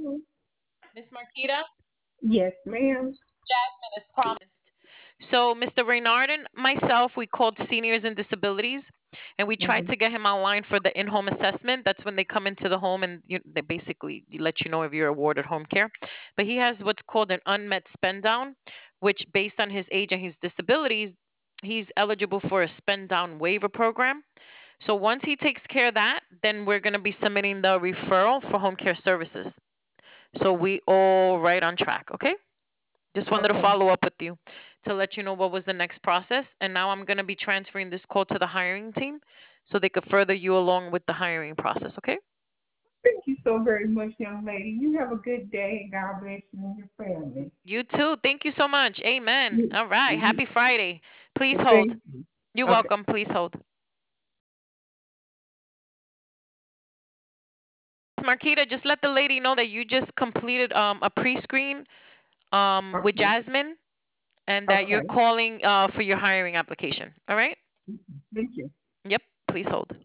Miss Marquita, Yes, ma'am. Jasmine is promised. So, Mr. Reynard and myself, we called Seniors and Disabilities, and we tried Mhm. to get him online for the in-home assessment. That's when they come into the home and they basically let you know if you're awarded home care. But he has what's called an unmet spend down, which, based on his age and his disabilities, he's eligible for a spend down waiver program. So once he takes care of that, then we're going to be submitting the referral for home care services. So we all right on track, okay? Just wanted to Okay. follow up with you to let you know what was the next process. And now I'm going to be transferring this call to the hiring team so they could further you along with the hiring process, okay? Thank you so very much, young lady. You have a good day, and God bless you and your family. You too. Thank you so much. Amen. You, All right. you, Happy Friday. Please hold. thank you. You're Okay. welcome. Please hold. Marquita, just let the lady know that you just completed a pre-screen with Okay. Jasmine and that you're Okay. calling for your hiring application. All right? Thank you. Yep. Please hold.